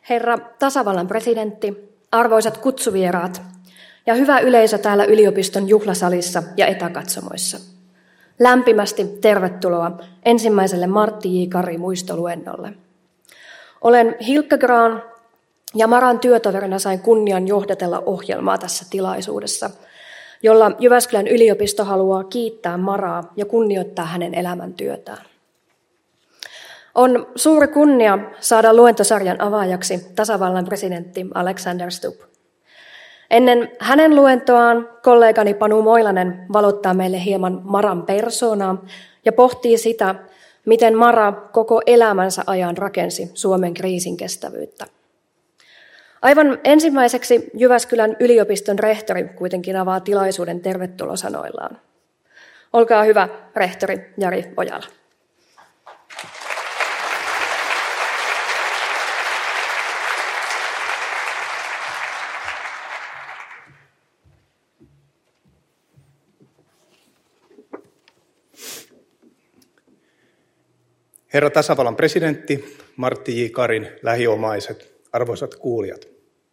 Herra tasavallan presidentti, arvoisat kutsuvieraat ja hyvä yleisö täällä yliopiston juhlasalissa ja etäkatsomoissa. Lämpimästi tervetuloa ensimmäiselle Martti J. Kari muistoluennolle. Olen Hilkka Graan ja Maran työtoverina sain kunnian johdatella ohjelmaa tässä tilaisuudessa, jolla Jyväskylän yliopisto haluaa kiittää Maraa ja kunnioittaa hänen elämäntyötään. On suuri kunnia saada luentosarjan avaajaksi tasavallan presidentti Alexander Stubb. Ennen hänen luentoaan kollegani Panu Moilanen valottaa meille hieman Maran persoonaa ja pohtii sitä, miten Mara koko elämänsä ajan rakensi Suomen kriisinkestävyyttä. Aivan ensimmäiseksi Jyväskylän yliopiston rehtori kuitenkin avaa tilaisuuden tervetulosanoillaan. Olkaa hyvä, rehtori Jari Ojala. Herra tasavallan presidentti, Martti J. Karin lähiomaiset, arvoisat kuulijat.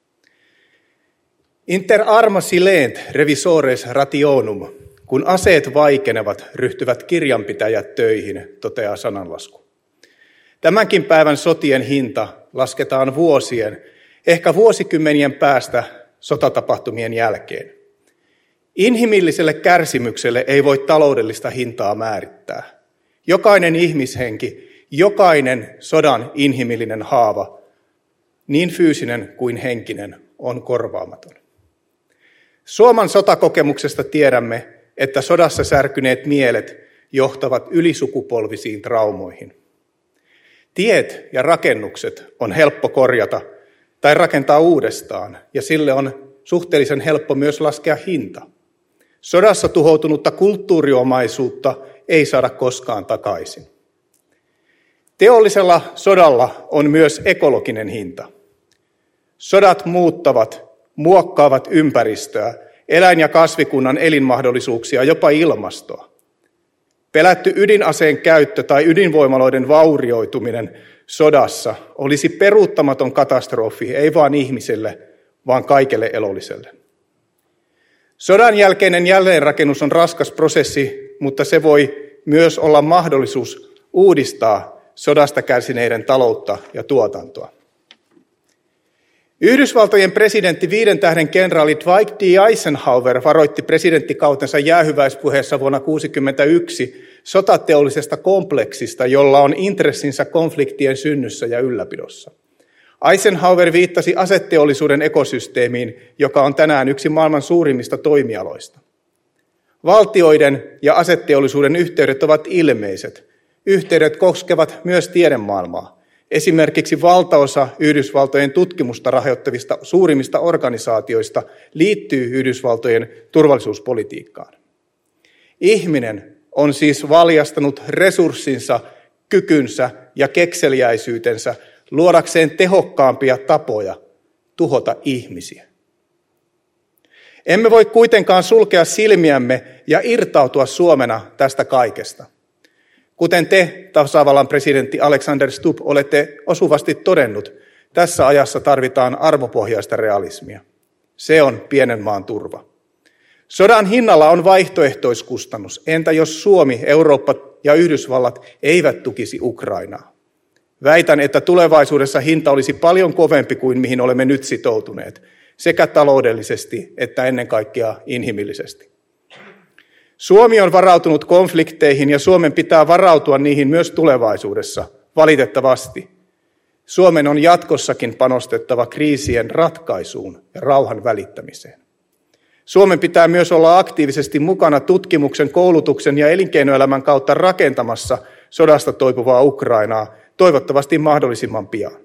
Inter arma silent revisores rationum, kun aseet vaikenevat, ryhtyvät kirjanpitäjät töihin, toteaa sananlasku. Tämänkin päivän sotien hinta lasketaan vuosien, ehkä vuosikymmenien päästä sotatapahtumien jälkeen. Inhimilliselle kärsimykselle ei voi taloudellista hintaa määrittää. Jokainen ihmishenki, jokainen sodan inhimillinen haava, niin fyysinen kuin henkinen, on korvaamaton. Suomen sotakokemuksesta tiedämme, että sodassa särkyneet mielet johtavat ylisukupolvisiin traumoihin. Tiet ja rakennukset on helppo korjata tai rakentaa uudestaan, ja sille on suhteellisen helppo myös laskea hinta. Sodassa tuhoutunutta kulttuuriomaisuutta ei saada koskaan takaisin. Teollisella sodalla on myös ekologinen hinta. Sodat muokkaavat ympäristöä, eläin- ja kasvikunnan elinmahdollisuuksia, jopa ilmastoa. Pelätty ydinaseen käyttö tai ydinvoimaloiden vaurioituminen sodassa olisi peruuttamaton katastrofi, ei vain ihmiselle, vaan kaikelle elolliselle. Sodan jälkeinen jälleenrakennus on raskas prosessi, mutta se voi myös olla mahdollisuus uudistaa sodasta kärsineiden taloutta ja tuotantoa. Yhdysvaltojen presidentti 5 tähden kenraali Dwight D. Eisenhower varoitti presidenttikautensa jäähyväispuheessa vuonna 1961 sotateollisesta kompleksista, jolla on intressinsä konfliktien synnyssä ja ylläpidossa. Eisenhower viittasi aseteollisuuden ekosysteemiin, joka on tänään yksi maailman suurimmista toimialoista. Valtioiden ja aseteollisuuden yhteydet ovat ilmeiset. Yhteydet koskevat myös tiedemaailmaa. Esimerkiksi valtaosa Yhdysvaltojen tutkimusta rahoittavista suurimmista organisaatioista liittyy Yhdysvaltojen turvallisuuspolitiikkaan. Ihminen on siis valjastanut resurssinsa, kykynsä ja kekseliäisyytensä luodakseen tehokkaampia tapoja tuhota ihmisiä. Emme voi kuitenkaan sulkea silmiämme ja irtautua Suomena tästä kaikesta. Kuten te, tasavallan presidentti Alexander Stubb, olette osuvasti todennut, tässä ajassa tarvitaan arvopohjaista realismia. Se on pienen maan turva. Sodan hinnalla on vaihtoehtoiskustannus. Entä jos Suomi, Eurooppa ja Yhdysvallat eivät tukisi Ukrainaa? Väitän, että tulevaisuudessa hinta olisi paljon kovempi kuin mihin olemme nyt sitoutuneet, sekä taloudellisesti että ennen kaikkea inhimillisesti. Suomi on varautunut konflikteihin ja Suomen pitää varautua niihin myös tulevaisuudessa, valitettavasti. Suomen on jatkossakin panostettava kriisien ratkaisuun ja rauhan välittämiseen. Suomen pitää myös olla aktiivisesti mukana tutkimuksen, koulutuksen ja elinkeinoelämän kautta rakentamassa sodasta toipuvaa Ukrainaa, toivottavasti mahdollisimman pian.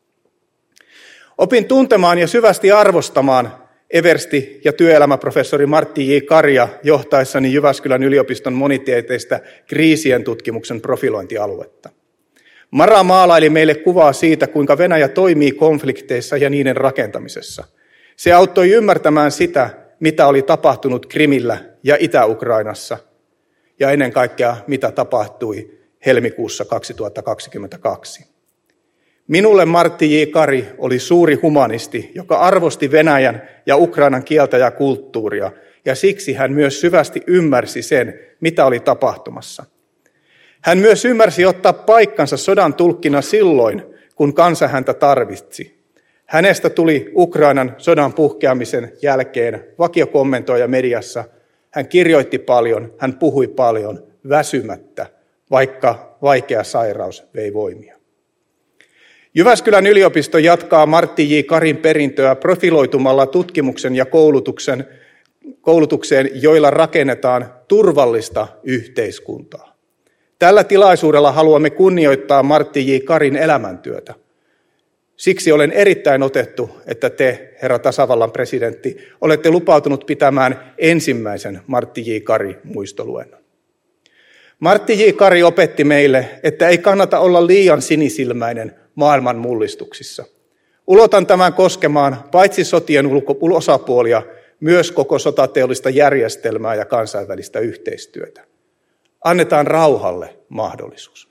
Opin tuntemaan ja syvästi arvostamaan eversti- ja työelämäprofessori Martti J. Karia johtaessani Jyväskylän yliopiston monitieteistä kriisien tutkimuksen profilointialuetta. Mara maalaili meille kuvaa siitä, kuinka Venäjä toimii konflikteissa ja niiden rakentamisessa. Se auttoi ymmärtämään sitä, mitä oli tapahtunut Krimillä ja Itä-Ukrainassa, ja ennen kaikkea, mitä tapahtui helmikuussa 2022. Minulle Martti J. Kari oli suuri humanisti, joka arvosti Venäjän ja Ukrainan kieltä ja kulttuuria, ja siksi hän myös syvästi ymmärsi sen, mitä oli tapahtumassa. Hän myös ymmärsi ottaa paikkansa sodan tulkkina silloin, kun kansa häntä tarvitsi. Hänestä tuli Ukrainan sodan puhkeamisen jälkeen vakiokommentoija mediassa. Hän kirjoitti paljon, hän puhui paljon, väsymättä, vaikka vaikea sairaus vei voimia. Jyväskylän yliopisto jatkaa Martti J. Karin perintöä profiloitumalla tutkimuksen ja koulutukseen, joilla rakennetaan turvallista yhteiskuntaa. Tällä tilaisuudella haluamme kunnioittaa Martti J. Karin elämäntyötä. Siksi olen erittäin otettu, että te, herra tasavallan presidentti, olette lupautunut pitämään ensimmäisen Martti J. Kari-muistoluennon. Martti J. Kari opetti meille, että ei kannata olla liian sinisilmäinen maailman mullistuksissa. Ulotan tämän koskemaan paitsi sotien osapuolia, myös koko sotateollista järjestelmää ja kansainvälistä yhteistyötä. Annetaan rauhalle mahdollisuus.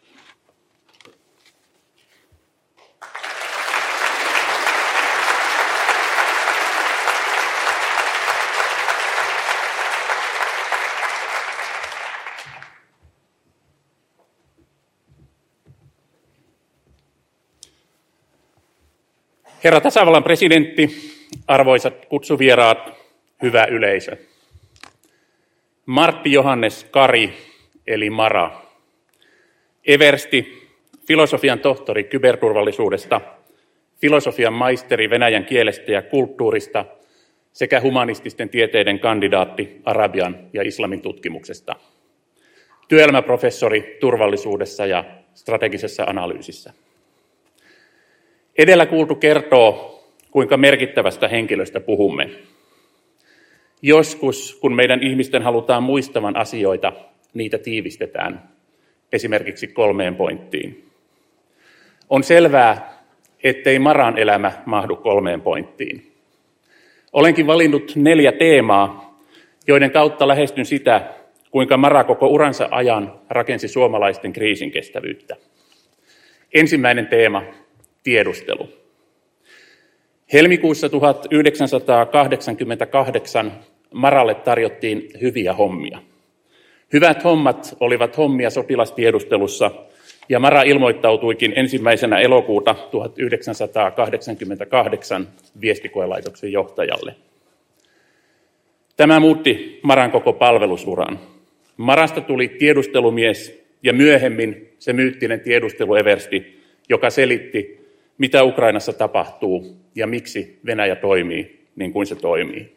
Herra tasavallan presidentti, arvoisat kutsuvieraat, hyvä yleisö. Martti Johannes Kari, eli Mara. Eversti, filosofian tohtori kyberturvallisuudesta, filosofian maisteri venäjän kielestä ja kulttuurista sekä humanististen tieteiden kandidaatti arabian ja islamin tutkimuksesta. Työelämäprofessori turvallisuudessa ja strategisessa analyysissä. Edellä kuultu kertoo, kuinka merkittävästä henkilöstä puhumme. Joskus, kun meidän ihmisten halutaan muistavan asioita, niitä tiivistetään, esimerkiksi 3 pointtiin. On selvää, ettei Maran elämä mahdu 3 pointtiin. Olenkin valinnut 4 teemaa, joiden kautta lähestyn sitä, kuinka Mara koko uransa ajan rakensi suomalaisten kriisinkestävyyttä. Ensimmäinen teema, tiedustelu. Helmikuussa 1988 Maralle tarjottiin hyviä hommia. Hyvät hommat olivat hommia sotilastiedustelussa, ja Mara ilmoittautuikin 1. elokuuta 1988 viestikoelaitoksen johtajalle. Tämä muutti Maran koko palvelusuran. Marasta tuli tiedustelumies ja myöhemmin se myyttinen tiedustelueversti, joka selitti, mitä Ukrainassa tapahtuu ja miksi Venäjä toimii niin kuin se toimii.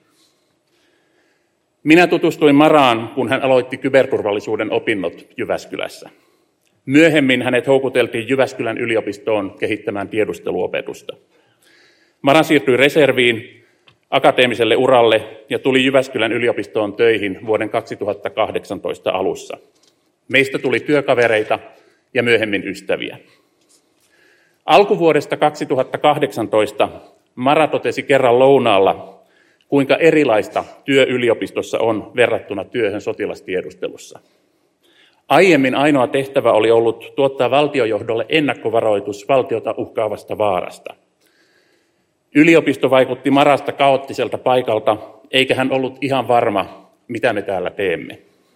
Minä tutustuin Maraan, kun hän aloitti kyberturvallisuuden opinnot Jyväskylässä. Myöhemmin hänet houkuteltiin Jyväskylän yliopistoon kehittämään tiedusteluopetusta. Mara siirtyi reserviin akateemiselle uralle ja tuli Jyväskylän yliopistoon töihin vuoden 2018 alussa. Meistä tuli työkavereita ja myöhemmin ystäviä. Alkuvuodesta 2018 Mara totesi kerran lounaalla, kuinka erilaista työ yliopistossa on verrattuna työhön sotilastiedustelussa. Aiemmin ainoa tehtävä oli ollut tuottaa valtiojohdolle ennakkovaroitus valtiota uhkaavasta vaarasta. Yliopisto vaikutti Marasta kaoottiselta paikalta, eikä hän ollut ihan varma, mitä me täällä teemme.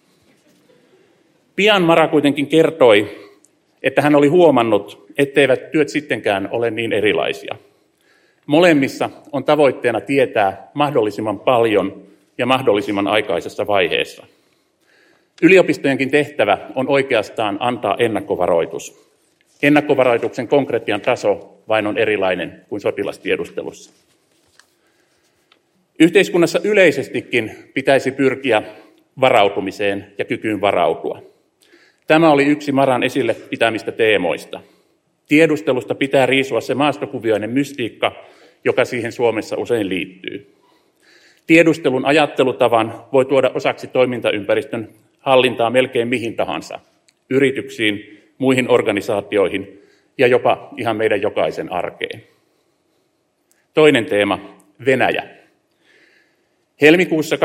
Pian Mara kuitenkin kertoi, että hän oli huomannut, etteivät työt sittenkään ole niin erilaisia. Molemmissa on tavoitteena tietää mahdollisimman paljon ja mahdollisimman aikaisessa vaiheessa. Yliopistojenkin tehtävä on oikeastaan antaa ennakkovaroitus. Ennakkovaroituksen konkretian taso vain on erilainen kuin sotilastiedustelussa. Yhteiskunnassa yleisestikin pitäisi pyrkiä varautumiseen ja kykyyn varautua. Tämä oli yksi Maran esille pitämistä teemoista. Tiedustelusta pitää riisua se maastokuvioinen mystiikka, joka siihen Suomessa usein liittyy. Tiedustelun ajattelutavan voi tuoda osaksi toimintaympäristön hallintaa melkein mihin tahansa, yrityksiin, muihin organisaatioihin ja jopa ihan meidän jokaisen arkeen. Toinen teema, Venäjä. Helmikuussa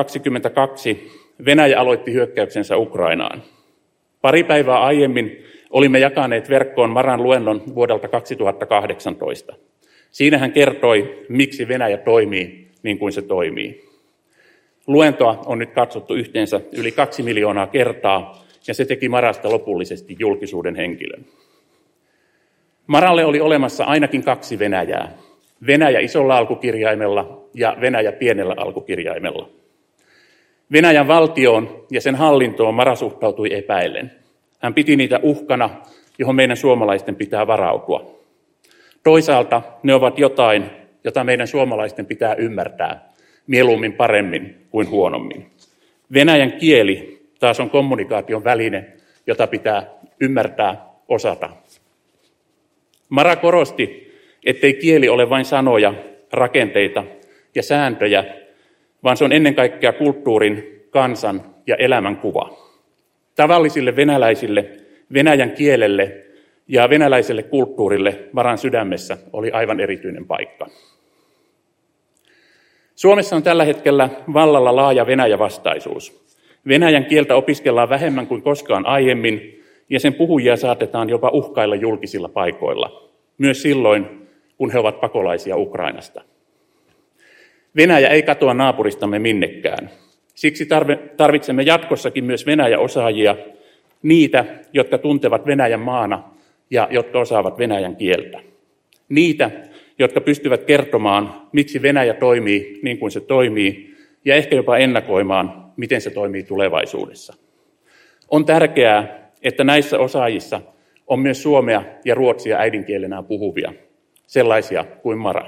2022 Venäjä aloitti hyökkäyksensä Ukrainaan. Pari päivää aiemmin olimme jakaneet verkkoon Maran luennon vuodelta 2018. Siinä hän kertoi, miksi Venäjä toimii niin kuin se toimii. Luentoa on nyt katsottu yhteensä yli 2 miljoonaa kertaa, ja se teki Marasta lopullisesti julkisuuden henkilön. Maralle oli olemassa ainakin 2 Venäjää. Venäjä isolla alkukirjaimella ja Venäjä pienellä alkukirjaimella. Venäjän valtioon ja sen hallintoon Mara suhtautui epäillen. Hän piti niitä uhkana, johon meidän suomalaisten pitää varautua. Toisaalta ne ovat jotain, jota meidän suomalaisten pitää ymmärtää, mieluummin paremmin kuin huonommin. Venäjän kieli taas on kommunikaation väline, jota pitää ymmärtää, osata. Mara korosti, ettei kieli ole vain sanoja, rakenteita ja sääntöjä, vaan se on ennen kaikkea kulttuurin, kansan ja elämän kuva. Tavallisille venäläisille, Venäjän kielelle ja venäläiselle kulttuurille Maran sydämessä oli aivan erityinen paikka. Suomessa on tällä hetkellä vallalla laaja Venäjä-vastaisuus. Venäjän kieltä opiskellaan vähemmän kuin koskaan aiemmin, ja sen puhujia saatetaan jopa uhkailla julkisilla paikoilla, myös silloin, kun he ovat pakolaisia Ukrainasta. Venäjä ei katoa naapuristamme minnekään. Siksi tarvitsemme jatkossakin myös Venäjä-osaajia, niitä, jotka tuntevat Venäjän maana ja jotka osaavat venäjän kieltä. Niitä, jotka pystyvät kertomaan, miksi Venäjä toimii niin kuin se toimii, ja ehkä jopa ennakoimaan, miten se toimii tulevaisuudessa. On tärkeää, että näissä osaajissa on myös suomea ja ruotsia äidinkielenään puhuvia, sellaisia kuin Mara.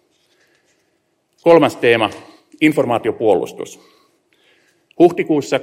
3. teema, informaatiopuolustus. Huhtikuussa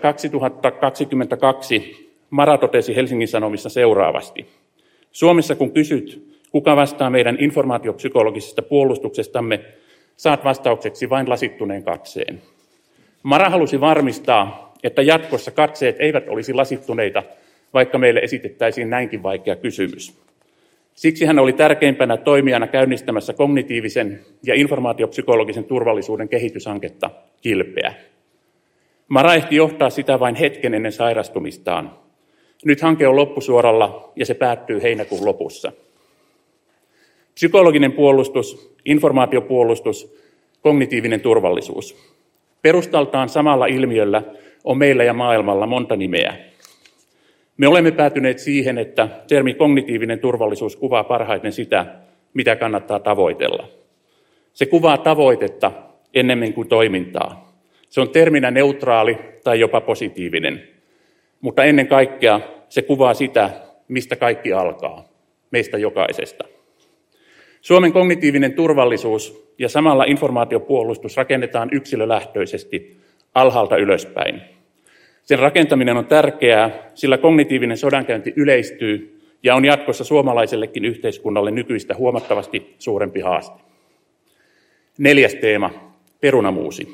2022 Mara totesi Helsingin Sanomissa seuraavasti. Suomessa kun kysyt, kuka vastaa meidän informaatiopsykologisesta puolustuksestamme, saat vastaukseksi vain lasittuneen katseen. Mara halusi varmistaa, että jatkossa katseet eivät olisi lasittuneita, vaikka meille esitettäisiin näinkin vaikea kysymys. Siksi hän oli tärkeimpänä toimijana käynnistämässä kognitiivisen ja informaatiopsykologisen turvallisuuden kehityshanketta Kilpeä. Mara ehti johtaa sitä vain hetken ennen sairastumistaan. Nyt hanke on loppusuoralla ja se päättyy heinäkuun lopussa. Psykologinen puolustus, informaatiopuolustus, kognitiivinen turvallisuus. Perustaltaan samalla ilmiöllä on meillä ja maailmalla monta nimeä. Me olemme päätyneet siihen, että termi kognitiivinen turvallisuus kuvaa parhaiten sitä, mitä kannattaa tavoitella. Se kuvaa tavoitetta ennemmin kuin toimintaa. Se on terminä neutraali tai jopa positiivinen, mutta ennen kaikkea se kuvaa sitä, mistä kaikki alkaa, meistä jokaisesta. Suomen kognitiivinen turvallisuus ja samalla informaatiopuolustus rakennetaan yksilölähtöisesti alhaalta ylöspäin. Sen rakentaminen on tärkeää, sillä kognitiivinen sodankäynti yleistyy ja on jatkossa suomalaisellekin yhteiskunnalle nykyistä huomattavasti suurempi haaste. 4. teema, perunamuusi.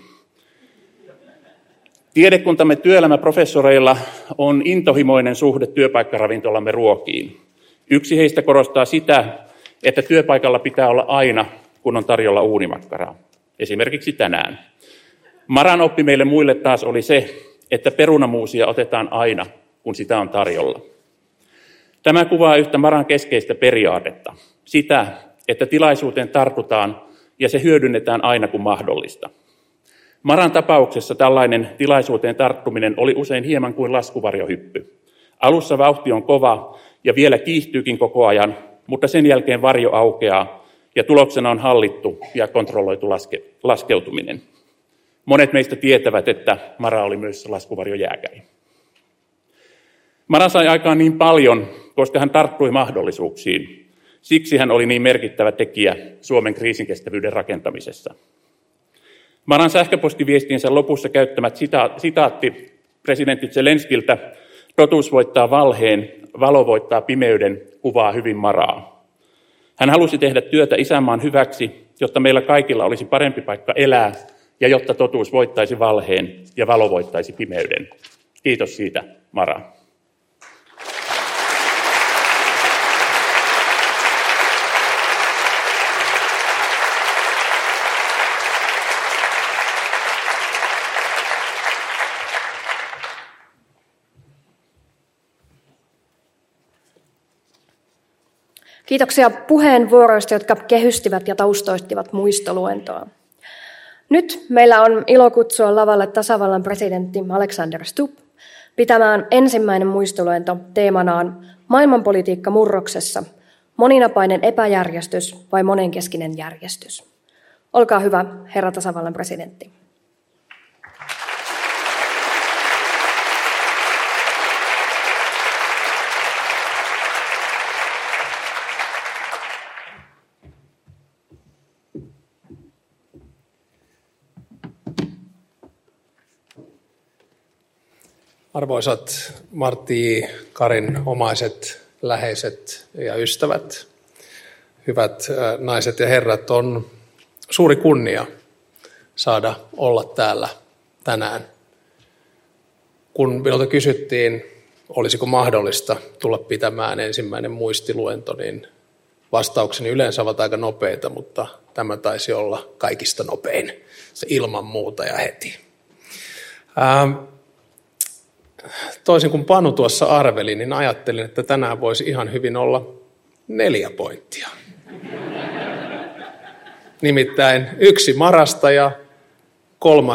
Tiedekuntamme työelämäprofessoreilla on intohimoinen suhde työpaikkaravintolamme ruokiin. Yksi heistä korostaa sitä, että työpaikalla pitää olla aina, kun on tarjolla uunimakkaraa. Esimerkiksi tänään. Maran oppi meille muille taas oli se, että perunamuusia otetaan aina, kun sitä on tarjolla. Tämä kuvaa yhtä Maran keskeistä periaatetta. Sitä, että tilaisuuteen tartutaan ja se hyödynnetään aina kun mahdollista. Maran tapauksessa tällainen tilaisuuteen tarttuminen oli usein hieman kuin laskuvarjohyppy. Alussa vauhti on kova ja vielä kiihtyykin koko ajan, mutta sen jälkeen varjo aukeaa ja tuloksena on hallittu ja kontrolloitu laskeutuminen. Monet meistä tietävät, että Mara oli myös laskuvarjojääkäri. Mara sai aikaan niin paljon, koska hän tarttui mahdollisuuksiin. Siksi hän oli niin merkittävä tekijä Suomen kriisinkestävyyden rakentamisessa. Maran sähköpostiviestiensä lopussa käyttämät sitaatti presidentti Zelenskiltä, totuus voittaa valheen, valo voittaa pimeyden, kuvaa hyvin Maraa. Hän halusi tehdä työtä isänmaan hyväksi, jotta meillä kaikilla olisi parempi paikka elää ja jotta totuus voittaisi valheen ja valo voittaisi pimeyden. Kiitos siitä, Mara. Kiitoksia puheenvuoroista, jotka kehystivät ja taustoittivat muistoluentoa. Nyt meillä on ilo kutsua lavalle tasavallan presidentti Alexander Stubb pitämään ensimmäinen muistoluento teemanaan maailmanpolitiikka murroksessa, moninapainen epäjärjestys vai monenkeskinen järjestys. Olkaa hyvä, herra tasavallan presidentti. Arvoisat Martti Karin omaiset, läheiset ja ystävät, hyvät naiset ja herrat, on suuri kunnia saada olla täällä tänään. Kun minulta kysyttiin, olisiko mahdollista tulla pitämään ensimmäinen muistiluento, niin vastaukseni yleensä ovat aika nopeita, mutta tämä taisi olla kaikista nopein, se ilman muuta ja heti. Toisin kuin Panu tuossa arveli, niin ajattelin, että tänään voisi ihan hyvin olla 4 pointtia. Nimittäin 1 marasta ja 3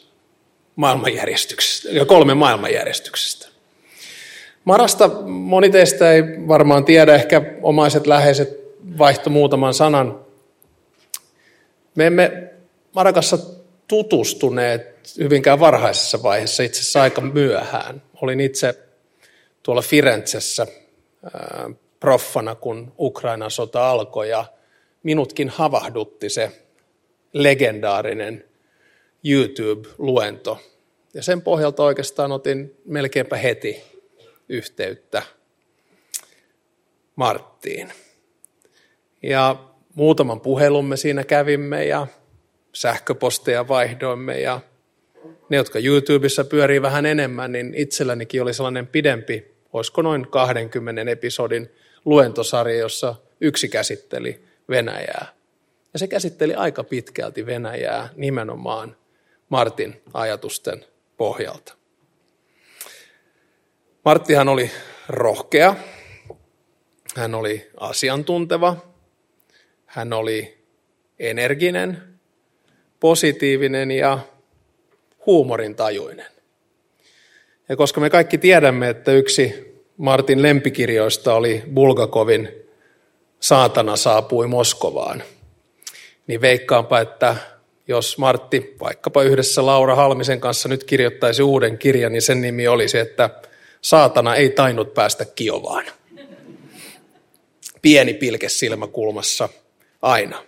maailmanjärjestyksestä. Marasta moni teistä ei varmaan tiedä, ehkä omaiset läheiset vaihto muutaman sanan. Me emme Marakassa tutustuneet hyvinkään varhaisessa vaiheessa, itse asiassa aika myöhään. Olin itse tuolla Firenzessä proffana, kun Ukrainan sota alkoi, ja minutkin havahdutti se legendaarinen YouTube-luento. Ja sen pohjalta oikeastaan otin melkeinpä heti yhteyttä Marttiin. Ja muutaman puhelun me siinä kävimme ja sähköposteja vaihdoimme, ja ne, jotka YouTubessa pyörii vähän enemmän, niin itsellänikin oli sellainen pidempi, olisiko noin 20 episodin luentosarja, jossa yksi käsitteli Venäjää. Ja se käsitteli aika pitkälti Venäjää nimenomaan Martin ajatusten pohjalta. Marttihan oli rohkea, hän oli asiantunteva, hän oli energinen, positiivinen ja huumorintajuinen. Ja koska me kaikki tiedämme, että yksi Martin lempikirjoista oli Bulgakovin Saatana saapui Moskovaan, niin veikkaanpa, että jos Martti vaikkapa yhdessä Laura Halmisen kanssa nyt kirjoittaisi uuden kirjan, niin sen nimi olisi, että Saatana ei tainnut päästä Kiovaan. Pieni pilke silmäkulmassa aina.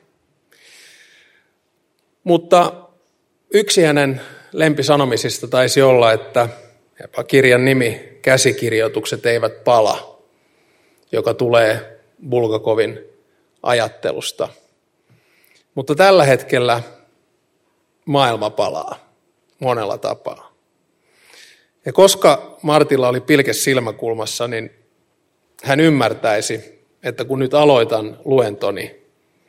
Mutta yksi hänen lempisanomisista taisi olla, että kirjan nimi Käsikirjoitukset eivät pala, joka tulee Bulgakovin ajattelusta. Mutta tällä hetkellä maailma palaa monella tapaa. Ja koska Martilla oli pilke silmäkulmassa, niin hän ymmärtäisi, että kun nyt aloitan luentoni,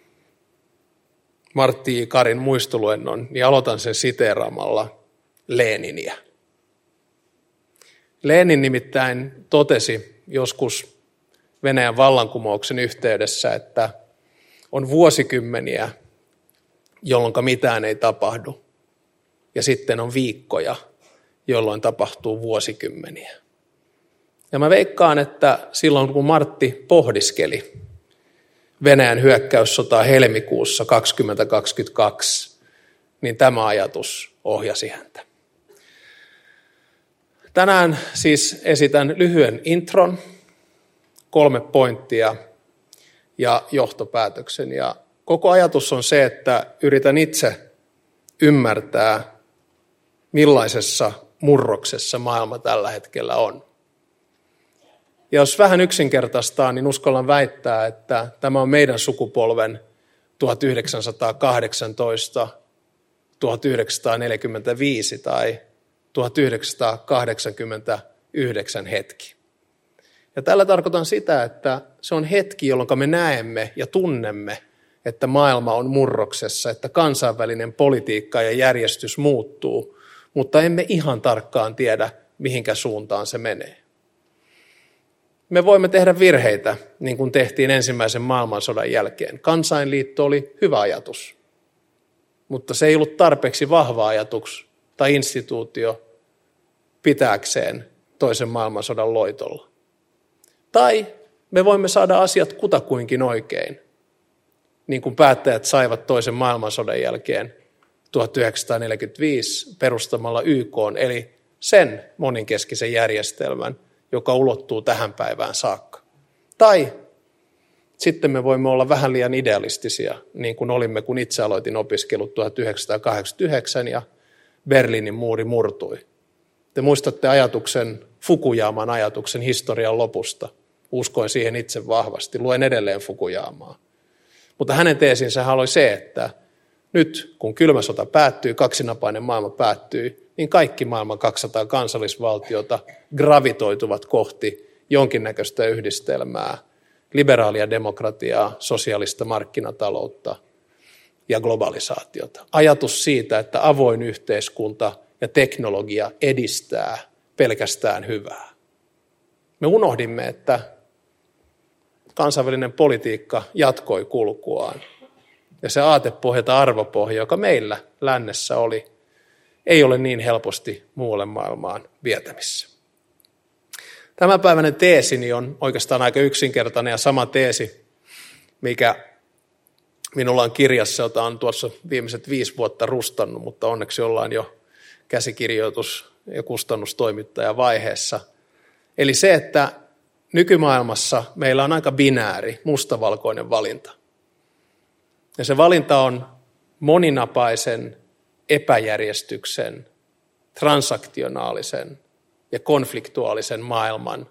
Martti Karin muistoluennon, niin aloitan sen siteeraamalla Leniniä. Lenin nimittäin totesi joskus Venäjän vallankumouksen yhteydessä, että on vuosikymmeniä, jolloin mitään ei tapahdu, ja sitten on viikkoja, jolloin tapahtuu vuosikymmeniä. Ja mä veikkaan, että silloin kun Martti pohdiskeli Venäjän hyökkäyssotaa helmikuussa 2022, niin tämä ajatus ohjasi häntä. Tänään siis esitän lyhyen intron, 3 pointtia ja johtopäätöksen. Ja koko ajatus on se, että yritän itse ymmärtää, millaisessa murroksessa maailma tällä hetkellä on. Ja jos vähän yksinkertaistaa, niin uskallan väittää, että tämä on meidän sukupolven 1918, 1945 tai 1989 hetki. Ja tällä tarkoitan sitä, että se on hetki, jolloin me näemme ja tunnemme, että maailma on murroksessa, että kansainvälinen politiikka ja järjestys muuttuu, mutta emme ihan tarkkaan tiedä, mihinkä suuntaan se menee. me voimme tehdä virheitä, niin kuin tehtiin ensimmäisen maailmansodan jälkeen. Kansainliitto oli hyvä ajatus, mutta se ei ollut tarpeeksi vahva ajatus tai instituutio pitääkseen toisen maailmansodan loitolla. Tai me voimme saada asiat kutakuinkin oikein, niin kuin päättäjät saivat toisen maailmansodan jälkeen 1945 perustamalla YK:n, eli sen moninkeskisen järjestelmän, joka ulottuu tähän päivään saakka. Tai sitten me voimme olla vähän liian idealistisia, niin kuin olimme, kun itse aloitin opiskelut 1989 ja Berliinin muuri murtui. Te muistatte Fukuyaman ajatuksen historian lopusta. Uskoin siihen itse vahvasti. Luen edelleen Fukuyamaa. Mutta hänen teesinsä oli se, että nyt kun kylmä sota päättyy, kaksinapainen maailma päättyy, niin kaikki maailman 200 kansallisvaltiota gravitoituvat kohti jonkinnäköistä yhdistelmää, liberaalia demokratiaa, sosiaalista markkinataloutta ja globalisaatiota. Ajatus siitä, että avoin yhteiskunta ja teknologia edistää pelkästään hyvää. Me unohdimme, että kansainvälinen politiikka jatkoi kulkuaan. Ja se aatepohja tai arvopohja, joka meillä lännessä oli, ei ole niin helposti muualle maailmaan vietävissä. Tämänpäiväinen teesini on oikeastaan aika yksinkertainen ja sama teesi, mikä minulla on kirjassa, jota on tuossa viimeiset 5 vuotta rustannut, mutta onneksi ollaan jo käsikirjoitus- ja kustannustoimittajavaiheessa. Eli se, että nykymaailmassa meillä on aika binääri, mustavalkoinen valinta. Ja se valinta on moninapaisen, epäjärjestyksen, transaktionaalisen ja konfliktuaalisen maailman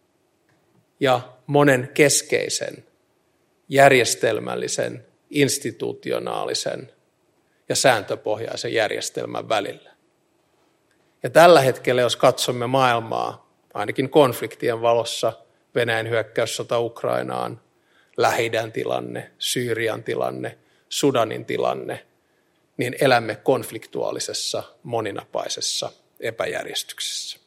ja monen keskeisen, järjestelmällisen, institutionaalisen ja sääntöpohjaisen järjestelmän välillä. Ja tällä hetkellä, jos katsomme maailmaa, ainakin konfliktien valossa, Venäjän hyökkäyssota Ukrainaan, Lähi-idän tilanne, Syyrian tilanne, Sudanin tilanne, niin elämme konfliktuaalisessa, moninapaisessa epäjärjestyksessä.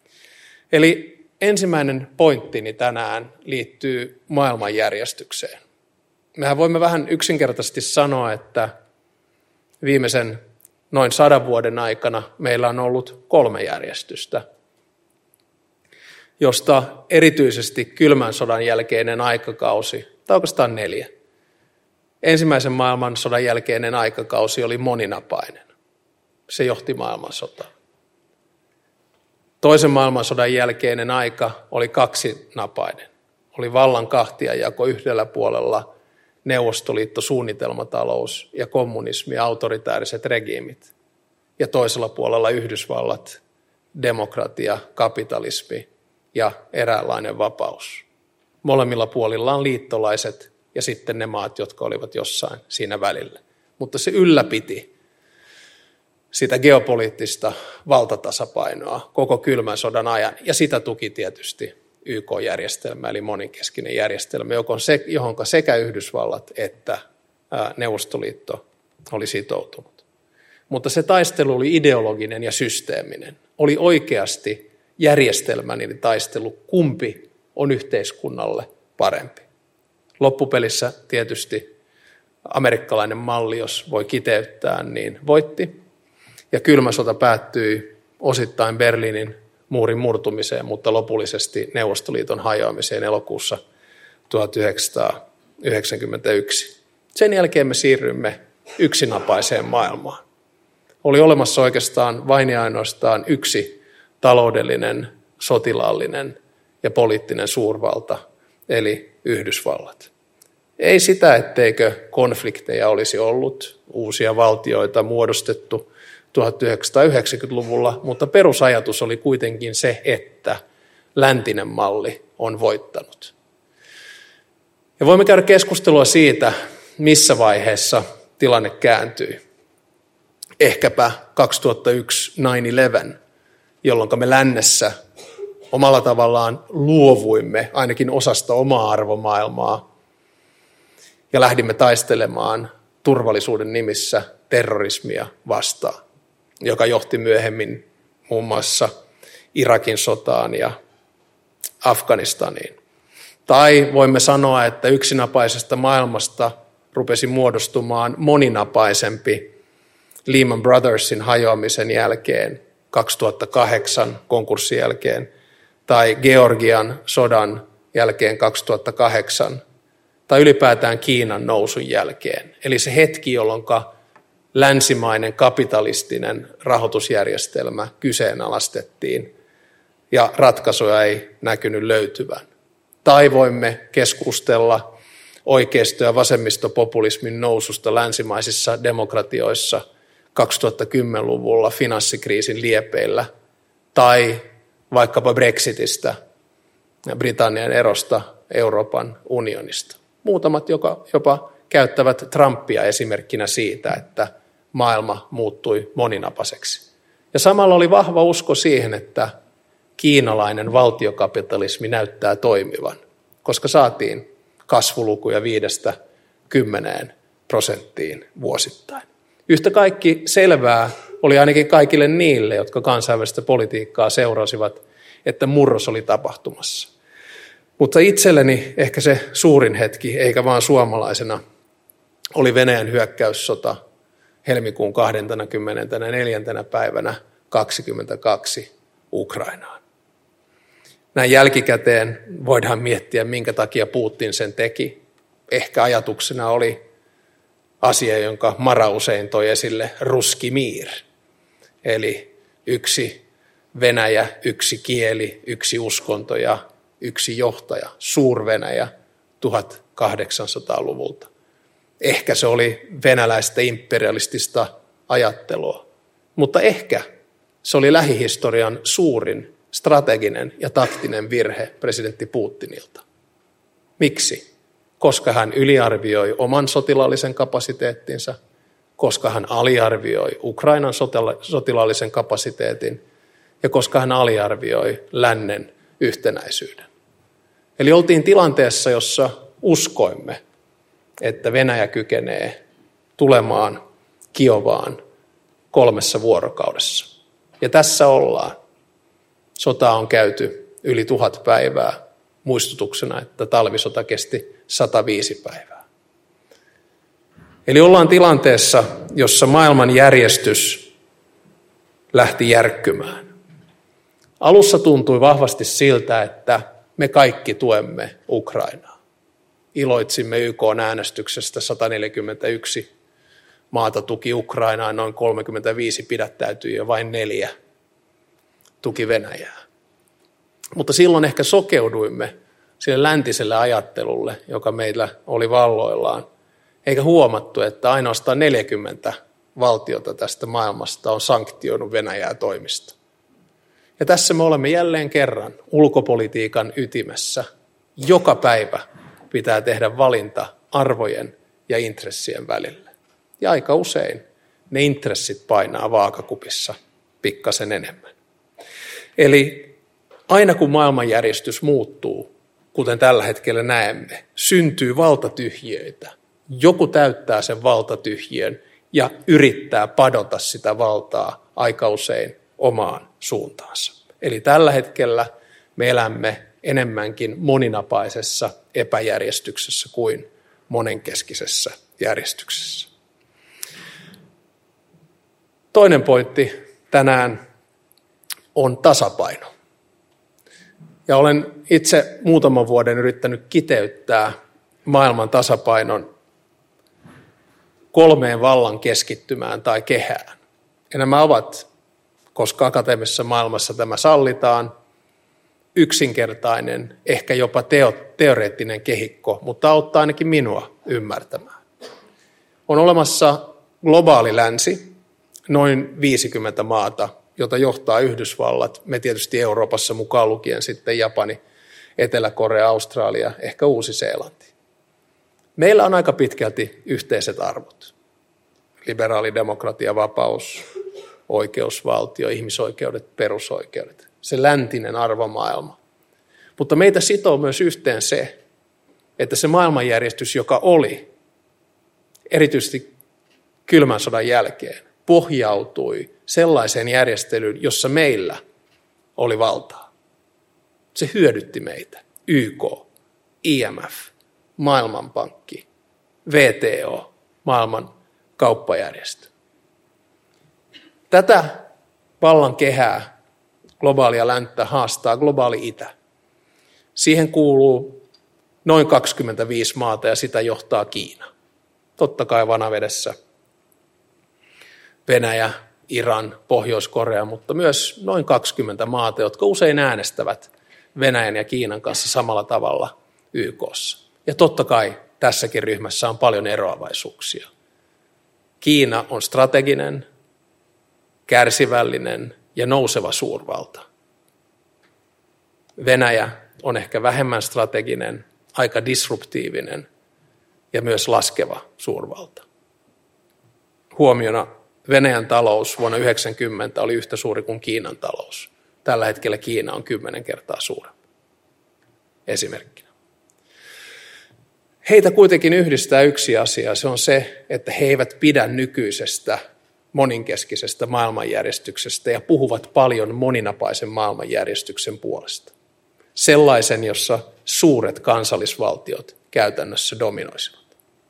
Eli ensimmäinen pointtini tänään liittyy maailmanjärjestykseen. Mehän voimme vähän yksinkertaisesti sanoa, että viimeisen noin 100 vuoden aikana meillä on ollut 3 järjestystä, josta erityisesti kylmän sodan jälkeinen aikakausi, tai oikeastaan 4. Ensimmäisen maailmansodan jälkeinen aikakausi oli moninapainen. Se johti maailmansotaan. Toisen maailmansodan jälkeinen aika oli 2-napainen. Oli vallan kahtiajako yhdellä puolella Neuvostoliitto, suunnitelmatalous ja kommunismi ja autoritääriset regiimit. Ja toisella puolella Yhdysvallat, demokratia, kapitalismi ja eräänlainen vapaus. Molemmilla puolilla on liittolaiset ja sitten ne maat, jotka olivat jossain siinä välillä. Mutta se ylläpiti sitä geopoliittista valtatasapainoa koko kylmän sodan ajan. Ja sitä tuki tietysti YK-järjestelmä, eli moninkeskinen järjestelmä, johon sekä Yhdysvallat että Neuvostoliitto oli sitoutunut. Mutta se taistelu oli ideologinen ja systeeminen. Oli oikeasti järjestelmällinen taistelu, kumpi on yhteiskunnalle parempi. Loppupelissä tietysti amerikkalainen malli, jos voi kiteyttää, niin voitti. Ja kylmä sota päättyi osittain Berliinin muurin murtumiseen, mutta lopullisesti Neuvostoliiton hajoamiseen elokuussa 1991. Sen jälkeen me siirrymme yksinapaiseen maailmaan. Oli olemassa oikeastaan vain ja ainoastaan yksi taloudellinen, sotilaallinen ja poliittinen suurvalta, eli Yhdysvallat. Ei sitä, etteikö konflikteja olisi ollut, uusia valtioita muodostettu 1990-luvulla, mutta perusajatus oli kuitenkin se, että läntinen malli on voittanut. Ja voimme käydä keskustelua siitä, missä vaiheessa tilanne kääntyi. Ehkäpä 2001 9/11, jolloin me lännessä omalla tavallaan luovuimme ainakin osasta omaa arvomaailmaa ja lähdimme taistelemaan turvallisuuden nimissä terrorismia vastaan, joka johti myöhemmin muun muassa Irakin sotaan ja Afganistaniin. Tai voimme sanoa, että yksinapaisesta maailmasta rupesi muodostumaan moninapaisempi Lehman Brothersin hajoamisen jälkeen, 2008 konkurssin jälkeen, tai Georgian sodan jälkeen 2008, tai ylipäätään Kiinan nousun jälkeen. Eli se hetki, jolloin länsimainen kapitalistinen rahoitusjärjestelmä kyseenalaistettiin ja ratkaisuja ei näkynyt löytyvän. Tai voimme keskustella oikeisto- ja vasemmistopopulismin noususta länsimaisissa demokratioissa 2010-luvulla finanssikriisin liepeillä, tai vaikkapa Brexitistä ja Britannian erosta Euroopan unionista. Muutamat jopa käyttävät Trumpia esimerkkinä siitä, että maailma muuttui moninapaiseksi. Ja samalla oli vahva usko siihen, että kiinalainen valtiokapitalismi näyttää toimivan, koska saatiin kasvulukuja 5–10% vuosittain. Yhtä kaikki selvää oli ainakin kaikille niille, jotka kansainvälistä politiikkaa seurasivat, että murros oli tapahtumassa. Mutta itselleni ehkä se suurin hetki, eikä vaan suomalaisena, oli Venäjän hyökkäyssota helmikuun 24. päivänä 2022 Ukrainaan. Näin jälkikäteen voidaan miettiä, minkä takia Putin sen teki. Ehkä ajatuksena oli asia, jonka Mara usein toi esille, Ruski Mir. Eli yksi Venäjä, yksi kieli, yksi uskonto ja yksi johtaja, Suur-Venäjä 1800-luvulta. Ehkä se oli venäläistä imperialistista ajattelua, mutta ehkä se oli lähihistorian suurin strateginen ja taktinen virhe presidentti Putinilta. Miksi? Koska hän yliarvioi oman sotilaallisen kapasiteettinsa, koska hän aliarvioi Ukrainan sotilaallisen kapasiteetin ja koska hän aliarvioi lännen yhtenäisyyden. Eli oltiin tilanteessa, jossa uskoimme, että Venäjä kykenee tulemaan Kiovaan 3 vuorokaudessa. Ja tässä ollaan. Sota on käyty yli 1000 päivää, muistutuksena, että talvisota kesti 105 päivää. Eli ollaan tilanteessa, jossa maailman järjestys lähti järkkymään. Alussa tuntui vahvasti siltä, että me kaikki tuemme Ukrainaa. Iloitsimme YK:n äänestyksestä, 141 maata tuki Ukrainaa, noin 35 pidättäytyi ja vain 4 tuki Venäjää. Mutta silloin ehkä sokeuduimme sille läntiselle ajattelulle, joka meillä oli valloillaan, eikä huomattu, että ainoastaan 40 valtiota tästä maailmasta on sanktioinut Venäjää toimista. Ja tässä me olemme jälleen kerran ulkopolitiikan ytimessä. Joka päivä pitää tehdä valinta arvojen ja intressien välillä. Ja aika usein ne intressit painaa vaakakupissa pikkasen enemmän. Eli aina kun maailmanjärjestys muuttuu, kuten tällä hetkellä näemme, syntyy valtatyhjiöitä. Joku täyttää sen valtatyhjiön ja yrittää padota sitä valtaa aika usein omaan suuntaansa. Eli tällä hetkellä me elämme enemmänkin moninapaisessa epäjärjestyksessä kuin monenkeskisessä järjestyksessä. Toinen pointti tänään on tasapaino. Ja olen itse muutaman vuoden yrittänyt kiteyttää maailman tasapainon 3 vallan keskittymään tai kehään. Ja nämä ovat, koska akateemisessa maailmassa tämä sallitaan, yksinkertainen, ehkä jopa teoreettinen kehikko, mutta auttaa ainakin minua ymmärtämään. On olemassa globaali länsi, noin 50 maata, jota johtaa Yhdysvallat, me tietysti Euroopassa mukaan lukien sitten Japani, Etelä-Korea, Australia, ehkä Uusi-Seelanti. Meillä on aika pitkälti yhteiset arvot. Liberaali demokratia, vapaus, oikeusvaltio, ihmisoikeudet, perusoikeudet. Se läntinen arvomaailma. Mutta meitä sitoo myös yhteen se, että se maailmanjärjestys, joka oli erityisesti kylmän sodan jälkeen, pohjautui sellaiseen järjestelyyn, jossa meillä oli valtaa. Se hyödytti meitä. YK, IMF, Maailmanpankki, WTO, maailman kauppajärjestö. Tätä vallan kehää, globaalia länttä, haastaa globaali itä. Siihen kuuluu noin 25 maata ja sitä johtaa Kiina. Totta kai vanavedessä Venäjä, Iran, Pohjois-Korea, mutta myös noin 20 maata, jotka usein äänestävät Venäjän ja Kiinan kanssa samalla tavalla YK:ssa. Ja totta kai tässäkin ryhmässä on paljon eroavaisuuksia. Kiina on strateginen, kärsivällinen ja nouseva suurvalta. Venäjä on ehkä vähemmän strateginen, aika disruptiivinen ja myös laskeva suurvalta. Huomiona Venäjän talous vuonna 1990 oli yhtä suuri kuin Kiinan talous. Tällä hetkellä Kiina on 10 kertaa suurempi. Esimerkkinä. Heitä kuitenkin yhdistää yksi asia, se on se, että he eivät pidä nykyisestä moninkeskisestä maailmanjärjestyksestä ja puhuvat paljon moninapaisen maailmanjärjestyksen puolesta. Sellaisen, jossa suuret kansallisvaltiot käytännössä dominoisivat.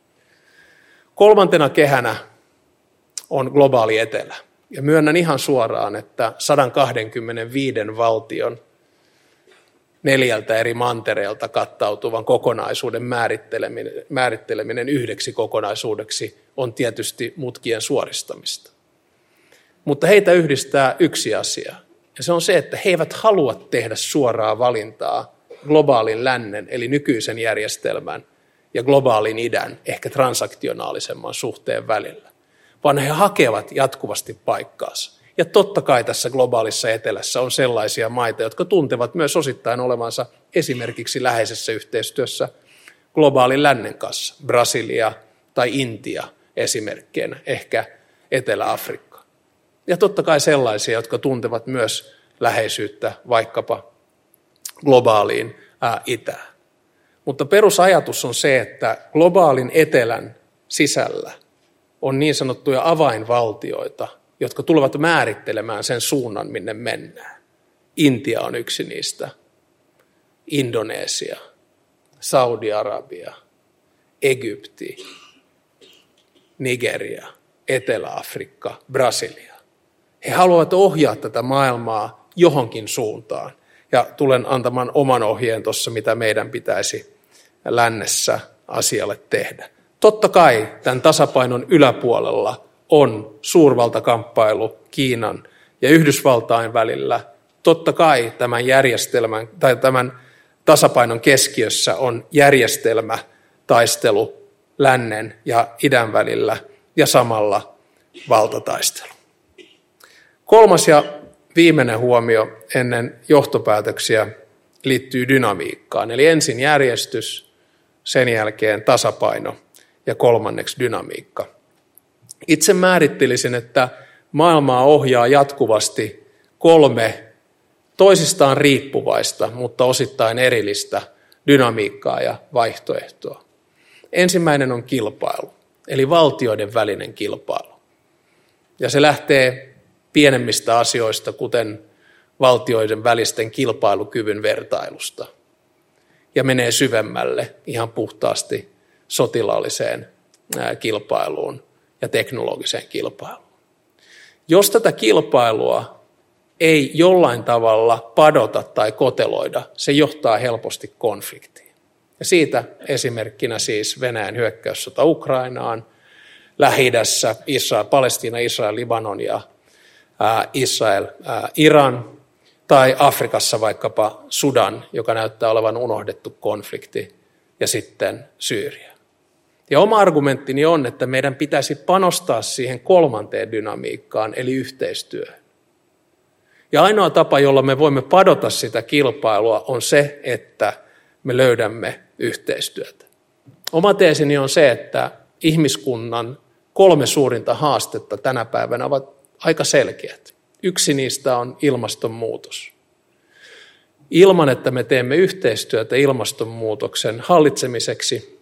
Kolmantena kehänä on globaali etelä. Ja myönnän ihan suoraan, että 125 valtion 4 eri mantereelta kattautuvan kokonaisuuden määritteleminen yhdeksi kokonaisuudeksi on tietysti mutkien suoristamista. Mutta heitä yhdistää yksi asia, ja se on se, että he eivät halua tehdä suoraa valintaa globaalin lännen, eli nykyisen järjestelmän, ja globaalin idän, ehkä transaktionaalisemman suhteen välillä, vaan he hakevat jatkuvasti paikkaansa. Ja totta kai tässä globaalissa etelässä on sellaisia maita, jotka tuntevat myös osittain olevansa esimerkiksi läheisessä yhteistyössä globaalin lännen kanssa. Brasilia tai Intia esimerkkeinä, ehkä Etelä-Afrikka. Ja totta kai sellaisia, jotka tuntevat myös läheisyyttä vaikkapa globaaliin itään. Mutta perusajatus on se, että globaalin etelän sisällä on niin sanottuja avainvaltioita, jotka tulevat määrittelemään sen suunnan, minne mennään. Intia on yksi niistä, Indonesia, Saudi-Arabia, Egypti, Nigeria, Etelä-Afrikka, Brasilia. He haluavat ohjaa tätä maailmaa johonkin suuntaan. Ja tulen antamaan oman ohjeen tuossa, mitä meidän pitäisi lännessä asialle tehdä. Totta kai tämän tasapainon yläpuolella on suurvaltakamppailu Kiinan ja Yhdysvaltain välillä. Totta kai tämän järjestelmän tai tämän tasapainon keskiössä on järjestelmätaistelu lännen ja idän välillä ja samalla valtataistelu. Kolmas ja viimeinen huomio ennen johtopäätöksiä liittyy dynamiikkaan. Eli ensin järjestys, sen jälkeen tasapaino ja kolmanneksi dynamiikka. Itse määrittelisin, että maailmaa ohjaa jatkuvasti 3 toisistaan riippuvaista, mutta osittain erillistä dynamiikkaa ja vaihtoehtoa. Ensimmäinen on kilpailu, eli valtioiden välinen kilpailu. Ja se lähtee pienemmistä asioista, kuten valtioiden välisten kilpailukyvyn vertailusta, ja menee syvemmälle ihan puhtaasti sotilaalliseen kilpailuun ja teknologiseen kilpailuun. Jos tätä kilpailua ei jollain tavalla padota tai koteloida, se johtaa helposti konfliktiin. Ja siitä esimerkkinä siis Venäjän hyökkäyssota Ukrainaan, Lähi-idässä Palestiina, Israel, Libanon ja Israel, Iran, tai Afrikassa vaikkapa Sudan, joka näyttää olevan unohdettu konflikti, ja sitten Syyria. Ja oma argumenttini on, että meidän pitäisi panostaa siihen kolmanteen dynamiikkaan, eli yhteistyöhön. Ja ainoa tapa, jolla me voimme padota sitä kilpailua, on se, että me löydämme yhteistyötä. Oma teesini on se, että ihmiskunnan 3 suurinta haastetta tänä päivänä ovat aika selkeät. Yksi niistä on ilmastonmuutos. Ilman, että me teemme yhteistyötä ilmastonmuutoksen hallitsemiseksi,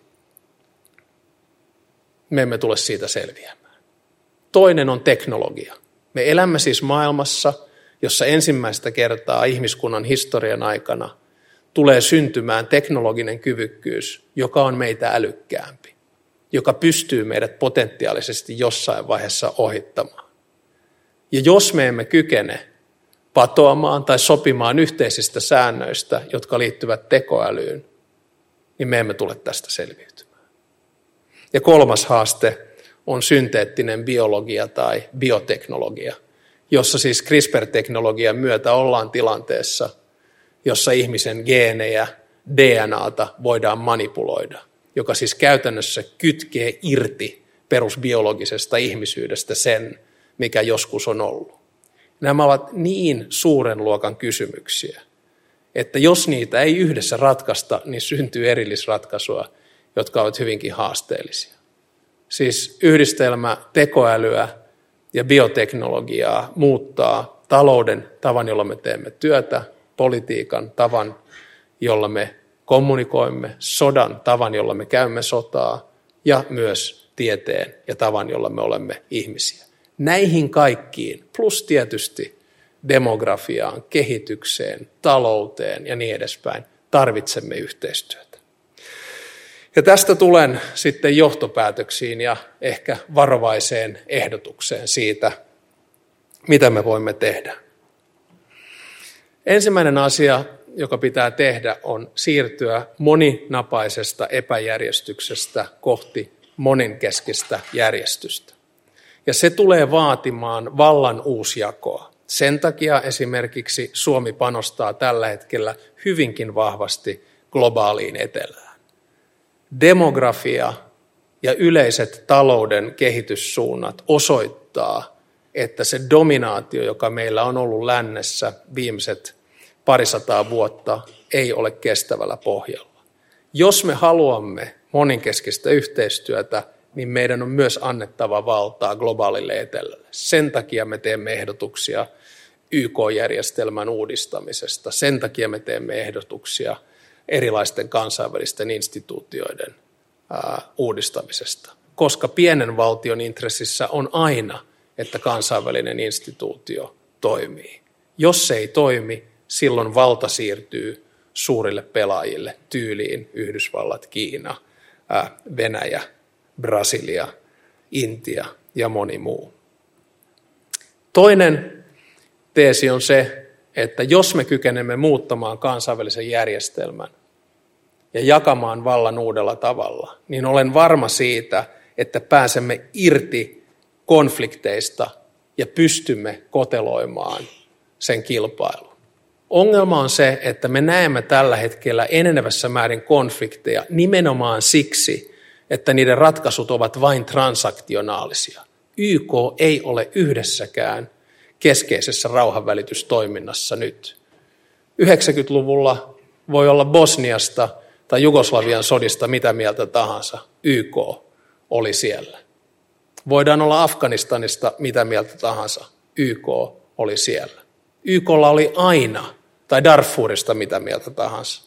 me emme tule siitä selviämään. Toinen on teknologia. Me elämme siis maailmassa, jossa ensimmäistä kertaa ihmiskunnan historian aikana tulee syntymään teknologinen kyvykkyys, joka on meitä älykkäämpi, joka pystyy meidät potentiaalisesti jossain vaiheessa ohittamaan. Ja jos me emme kykene patoamaan tai sopimaan yhteisistä säännöistä, jotka liittyvät tekoälyyn, niin me emme tule tästä selviytymään. Ja kolmas haaste on synteettinen biologia tai bioteknologia, jossa siis CRISPR-teknologian myötä ollaan tilanteessa, jossa ihmisen geenejä, DNAta voidaan manipuloida, joka siis käytännössä kytkee irti perusbiologisesta ihmisyydestä sen, mikä joskus on ollut. Nämä ovat niin suuren luokan kysymyksiä, että jos niitä ei yhdessä ratkaista, niin syntyy erillisratkaisuja, jotka ovat hyvinkin haasteellisia. Siis yhdistelmä tekoälyä ja bioteknologiaa muuttaa talouden tavan, jolla me teemme työtä, politiikan tavan, jolla me kommunikoimme, sodan tavan, jolla me käymme sotaa ja myös tieteen ja tavan, jolla me olemme ihmisiä. Näihin kaikkiin, plus tietysti demografiaan, kehitykseen, talouteen ja niin edespäin, tarvitsemme yhteistyötä. Ja tästä tulen sitten johtopäätöksiin ja ehkä varovaiseen ehdotukseen siitä, mitä me voimme tehdä. Ensimmäinen asia, joka pitää tehdä, on siirtyä moninapaisesta epäjärjestyksestä kohti monenkeskistä järjestystä. Ja se tulee vaatimaan vallan uusjakoa. Sen takia esimerkiksi Suomi panostaa tällä hetkellä hyvinkin vahvasti globaaliin etelään. Demografia ja yleiset talouden kehityssuunnat osoittaa, että se dominaatio, joka meillä on ollut lännessä viimeiset parisataa vuotta, ei ole kestävällä pohjalla. Jos me haluamme monenkeskistä yhteistyötä, niin meidän on myös annettava valtaa globaalille etelälle. Sen takia me teemme ehdotuksia YK-järjestelmän uudistamisesta. Sen takia me teemme ehdotuksia erilaisten kansainvälisten instituutioiden uudistamisesta. Koska pienen valtion intressissä on aina, että kansainvälinen instituutio toimii. Jos se ei toimi, silloin valta siirtyy suurille pelaajille, tyyliin Yhdysvallat, Kiina, Venäjä, Brasilia, Intia ja moni muu. Toinen teesi on se, että jos me kykenemme muuttamaan kansainvälisen järjestelmän ja jakamaan vallan uudella tavalla, niin olen varma siitä, että pääsemme irti konflikteista ja pystymme koteloimaan sen kilpailun. Ongelma on se, että me näemme tällä hetkellä enenevässä määrin konflikteja nimenomaan siksi, että niiden ratkaisut ovat vain transaktionaalisia. YK ei ole yhdessäkään keskeisessä rauhanvälitystoiminnassa nyt. 90-luvulla voi olla Bosniasta tai Jugoslavian sodista mitä mieltä tahansa. YK oli siellä. Voidaan olla Afganistanista mitä mieltä tahansa. YK oli siellä. YKlla oli aina, tai Darfurista mitä mieltä tahansa.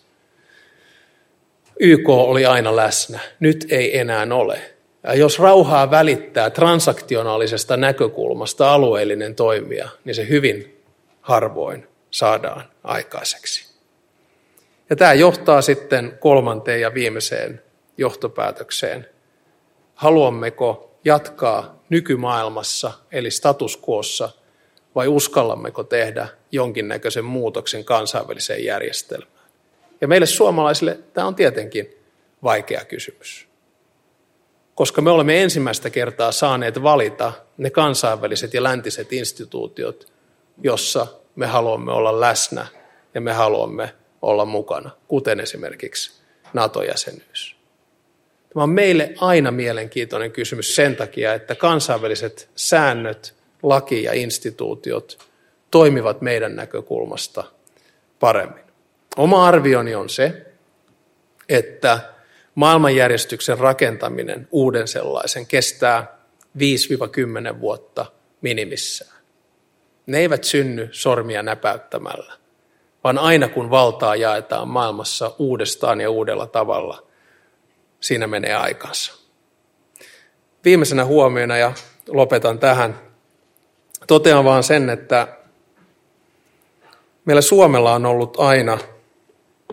YK oli aina läsnä. Nyt ei enää ole. Ja jos rauhaa välittää transaktionaalisesta näkökulmasta alueellinen toimija, niin se hyvin harvoin saadaan aikaiseksi. Ja tämä johtaa sitten kolmanteen ja viimeiseen johtopäätökseen. Haluammeko jatkaa nykymaailmassa, eli status quossa, vai uskallammeko tehdä jonkinnäköisen muutoksen kansainväliseen järjestelmään? Ja meille suomalaisille tämä on tietenkin vaikea kysymys. Koska me olemme ensimmäistä kertaa saaneet valita ne kansainväliset ja läntiset instituutiot, jossa me haluamme olla läsnä ja me haluamme olla mukana, kuten esimerkiksi NATO-jäsenyys. Tämä on meille aina mielenkiintoinen kysymys sen takia, että kansainväliset säännöt, laki ja instituutiot toimivat meidän näkökulmasta paremmin. Oma arvioni on se, että maailmanjärjestyksen rakentaminen, uuden sellaisen, kestää 5-10 vuotta minimissään. Ne eivät synny sormia näpäyttämällä, vaan aina kun valtaa jaetaan maailmassa uudestaan ja uudella tavalla, siinä menee aikansa. Viimeisenä huomiona, ja lopetan tähän, totean vaan sen, että meillä Suomella on ollut aina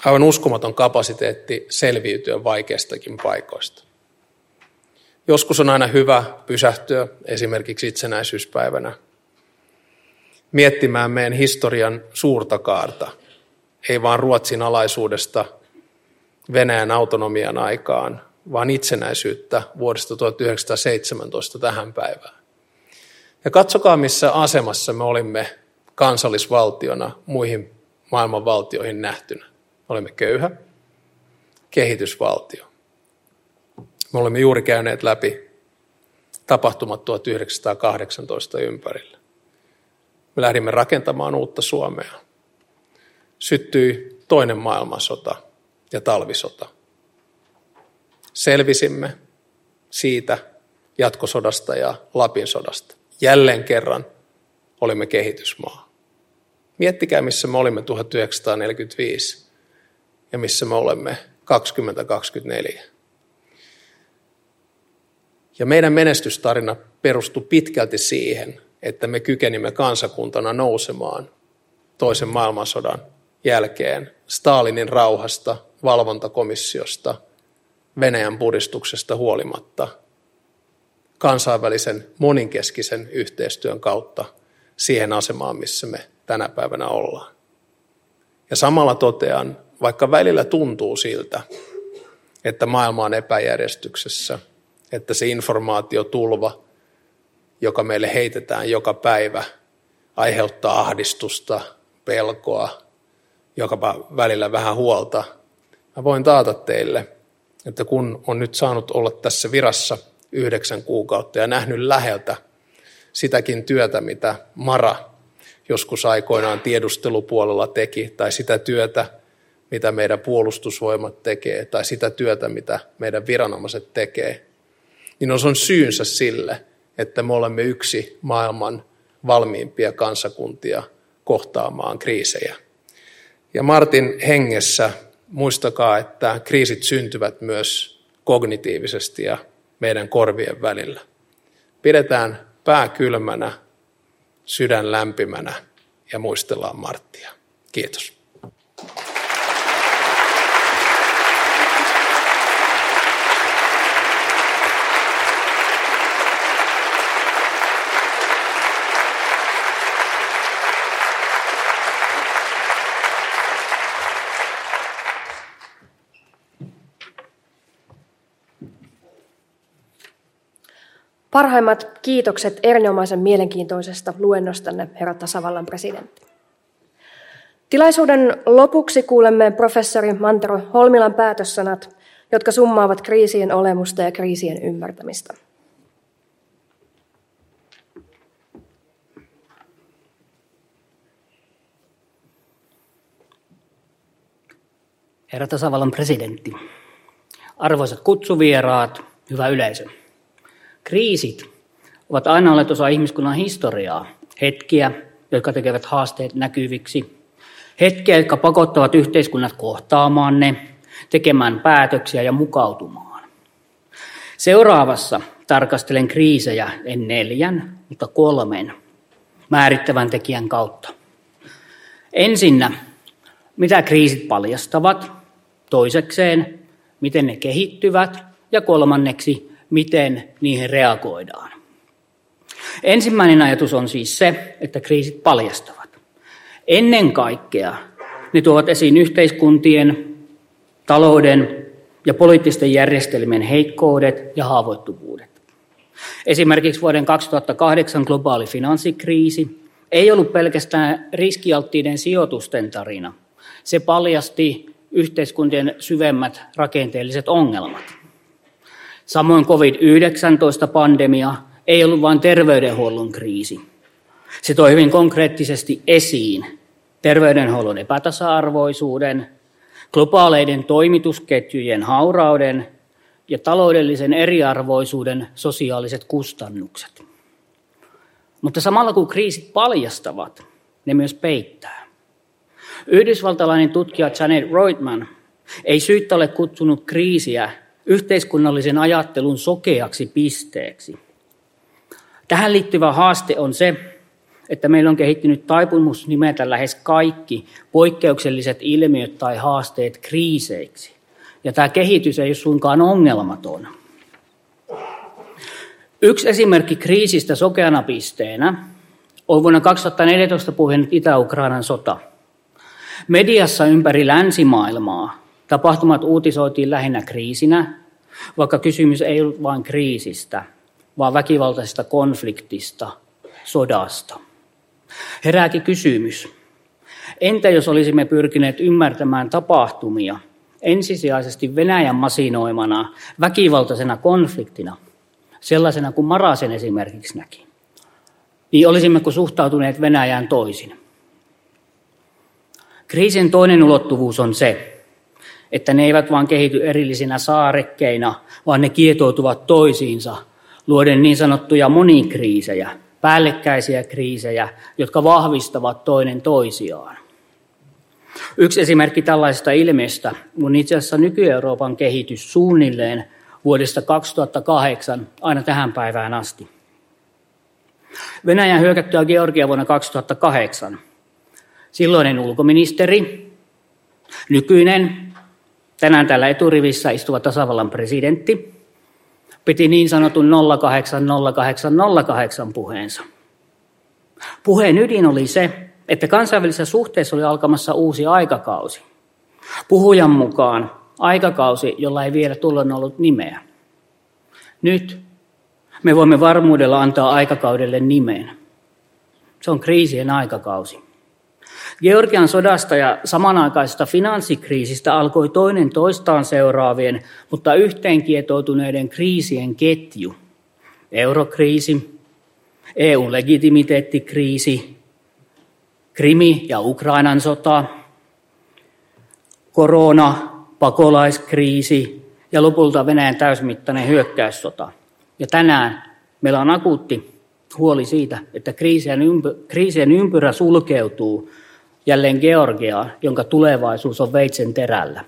aivan uskomaton kapasiteetti selviytyä vaikeistakin paikoista. Joskus on aina hyvä pysähtyä esimerkiksi itsenäisyyspäivänä miettimään meidän historian suurta kaarta, ei vaan Ruotsin alaisuudesta Venäjän autonomian aikaan, vaan itsenäisyyttä vuodesta 1917 tähän päivään. Ja katsokaa, missä asemassa me olimme kansallisvaltiona muihin maailman valtioihin nähtynä. Olimme köyhä kehitysvaltio. Me olemme juuri käyneet läpi tapahtumat 1918 ympärillä. Me lähdimme rakentamaan uutta Suomea. Syttyi toinen maailmansota ja talvisota. Selvisimme siitä jatkosodasta ja Lapin sodasta. Jälleen kerran olimme kehitysmaa. Miettikää, missä me olimme 1945 ja missä me olemme 2024. Ja meidän menestystarina perustui pitkälti siihen, että me kykenimme kansakuntana nousemaan toisen maailmansodan jälkeen Stalinin rauhasta, valvontakomissiosta, Venäjän puristuksesta huolimatta kansainvälisen moninkeskisen yhteistyön kautta siihen asemaan, missä me tänä päivänä ollaan. Ja samalla totean, vaikka välillä tuntuu siltä, että maailma on epäjärjestyksessä, että se informaatiotulva, joka meille heitetään joka päivä, aiheuttaa ahdistusta, pelkoa, joka välillä vähän huolta. Mä voin taata teille, että kun on nyt saanut olla tässä virassa 9 kuukautta ja nähnyt läheltä sitäkin työtä, mitä Mara joskus aikoinaan tiedustelupuolella teki, tai sitä työtä, mitä meidän puolustusvoimat tekee, tai sitä työtä, mitä meidän viranomaiset tekee, niin on syynsä sille, että me olemme yksi maailman valmiimpia kansakuntia kohtaamaan kriisejä. Ja Martin hengessä muistakaa, että kriisit syntyvät myös kognitiivisesti ja meidän korvien välillä. Pidetään pää kylmänä, sydän lämpimänä ja muistellaan Marttia. Kiitos. Parhaimmat kiitokset erinomaisen mielenkiintoisesta luennostanne, herra tasavallan presidentti. Tilaisuuden lopuksi kuulemme professori Mantero Holmilan päätössanat, jotka summaavat kriisien olemusta ja kriisien ymmärtämistä. Herra tasavallan presidentti, arvoisat kutsuvieraat, hyvä yleisö. Kriisit ovat aina olleet osa ihmiskunnan historiaa, hetkiä, jotka tekevät haasteet näkyviksi, hetkiä, jotka pakottavat yhteiskunnat kohtaamaan ne, tekemään päätöksiä ja mukautumaan. Seuraavassa tarkastelen kriisejä en 4, mutta 3 määrittävän tekijän kautta. Ensinnä, mitä kriisit paljastavat, toisekseen, miten ne kehittyvät ja 3, miten niihin reagoidaan. Ensimmäinen ajatus on siis se, että kriisit paljastavat. Ennen kaikkea ne tuovat esiin yhteiskuntien, talouden ja poliittisten järjestelmien heikkoudet ja haavoittuvuudet. Esimerkiksi vuoden 2008 globaali finanssikriisi ei ollut pelkästään riskialttiiden sijoitusten tarina. Se paljasti yhteiskuntien syvemmät rakenteelliset ongelmat. Samoin COVID-19-pandemia ei ollut vain terveydenhuollon kriisi. Se toi hyvin konkreettisesti esiin terveydenhuollon epätasa-arvoisuuden, globaaleiden toimitusketjujen haurauden ja taloudellisen eriarvoisuuden sosiaaliset kustannukset. Mutta samalla kun kriisit paljastavat, ne myös peittää. Yhdysvaltalainen tutkija Janet Reutemann ei syyttä ole kutsunut kriisiä yhteiskunnallisen ajattelun sokeaksi pisteeksi. Tähän liittyvä haaste on se, että meillä on kehittynyt taipumus nimetä lähes kaikki poikkeukselliset ilmiöt tai haasteet kriiseiksi. Ja tämä kehitys ei ole suinkaan ongelmaton. Yksi esimerkki kriisistä sokeana pisteenä on vuonna 2014 puhjennut Itä-Ukrainan sota. Mediassa ympäri länsimaailmaa tapahtumat uutisoitiin lähinnä kriisinä, vaikka kysymys ei ollut vain kriisistä, vaan väkivaltaisesta konfliktista, sodasta. Herääkin kysymys, entä jos olisimme pyrkineet ymmärtämään tapahtumia ensisijaisesti Venäjän masinoimana väkivaltaisena konfliktina, sellaisena kuin Marasen esimerkiksi näki, niin olisimmeko suhtautuneet Venäjään toisin? Kriisin toinen ulottuvuus on se, että ne eivät vain kehity erillisinä saarekkeina, vaan ne kietoutuvat toisiinsa, luoden niin sanottuja monikriisejä, päällekkäisiä kriisejä, jotka vahvistavat toinen toisiaan. Yksi esimerkki tällaisesta ilmiöstä on itse asiassa nyky-Euroopan kehitys suunnilleen vuodesta 2008 aina tähän päivään asti. Venäjän hyökättyä Georgia vuonna 2008. Silloinen ulkoministeri, nykyinen, tänään täällä eturivissä istuva tasavallan presidentti, piti niin sanotun 080808 puheensa. Puheen ydin oli se, että kansainvälisessä suhteessa oli alkamassa uusi aikakausi. Puhujan mukaan aikakausi, jolla ei vielä tuolloin ollut nimeä. Nyt me voimme varmuudella antaa aikakaudelle nimen. Se on kriisien aikakausi. Georgian sodasta ja samanaikaisesta finanssikriisistä alkoi toinen toistaan seuraavien, mutta yhteenkietoutuneiden kriisien ketju. Eurokriisi, EU-legitimiteettikriisi, Krimi ja Ukrainan sota, korona, pakolaiskriisi ja lopulta Venäjän täysmittainen hyökkäyssota. Ja tänään meillä on akuutti huoli siitä, että kriisien ympyrä sulkeutuu jälleen Georgiaan, jonka tulevaisuus on veitsen terällä.